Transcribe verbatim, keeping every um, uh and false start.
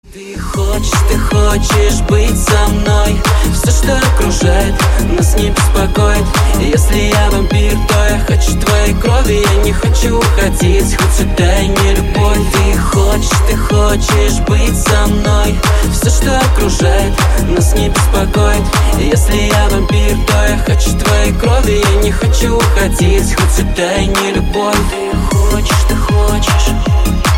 Ты хочешь, ты хочешь быть со мной. Все, что окружает, нас не беспокоит. Если я вампир, то я хочу твоей крови. Я не хочу уходить, хоть сюда и не любовь. Ты хочешь, ты хочешь быть со мной. Все, что окружает, нас не беспокоит. Если я вампир, то я хочу твоей крови. Я не хочу уходить, хоть сюда и не любовь. Ты хочешь, ты хочешь